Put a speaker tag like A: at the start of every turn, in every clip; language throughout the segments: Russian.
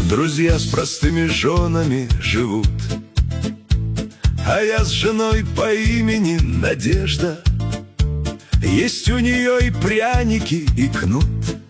A: Друзья с простыми женами живут, а я с женой по имени Надежда. Есть у нее и пряники, и кнут.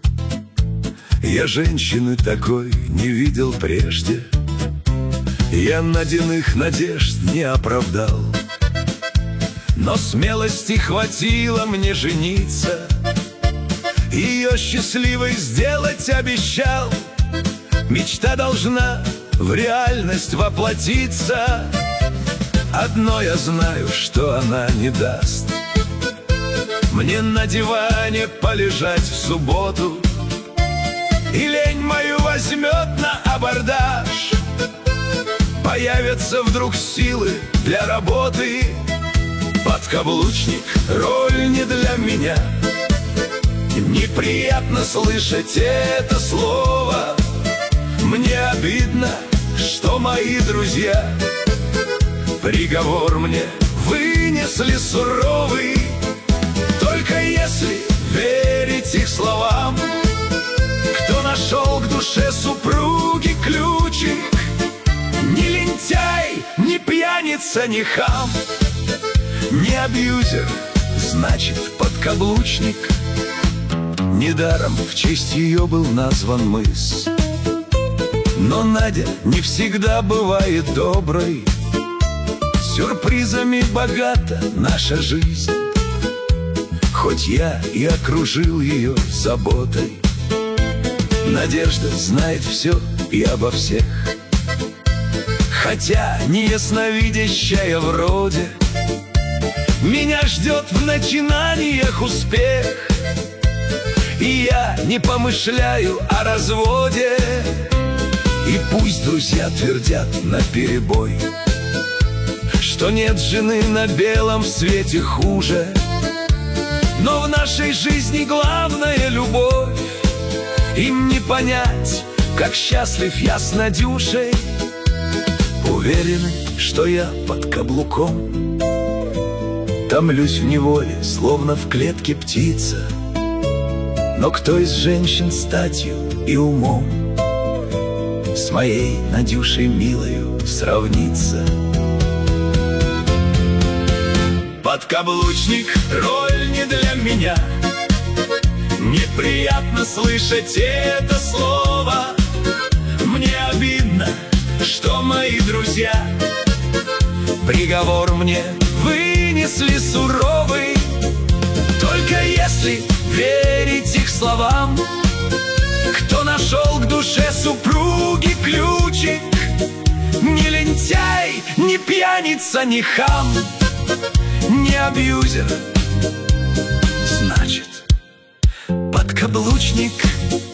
A: Я женщины такой не видел прежде. Я Надиных надежд не оправдал, но смелости хватило мне жениться. Ее счастливой сделать обещал. Мечта должна в реальность воплотиться. Одно я знаю, что она не даст мне на диване полежать в субботу, и лень мою возьмет на абордаж. Появятся вдруг силы для работы. Подкаблучник — роль не для меня. Неприятно слышать это слово. Мне обидно, что мои друзья приговор мне вынесли суровый. Только если верить их словам, кто нашел к душе супруги ключик, не лентяй, не пьяница, не хам, не абьюзер, значит подкаблучник. Недаром в честь ее был назван мыс. Но Надя не всегда бывает доброй. Сюрпризами богата наша жизнь, хоть я и окружил ее заботой. Надежда знает все и обо всех, хотя не ясновидящая вроде. Меня ждет в начинаниях успех, и я не помышляю о разводе. И пусть друзья твердят наперебой, что нет жены на белом свете хуже, но в нашей жизни главная любовь. Им не понять, как счастлив я с Надюшей. Уверены, что я под каблуком томлюсь в неволе, словно в клетке птица. Но кто из женщин статью и умом с моей Надюшей милою сравнится? Подкаблучник — роль не для меня. Неприятно слышать это слово. Мне обидно, что мои друзья приговор мне вынесли суровый. Только если верить их словам, кто нашел к душе супруги ключик, не лентяй, не пьяница, не хам, не абьюзер, значит подкаблучник.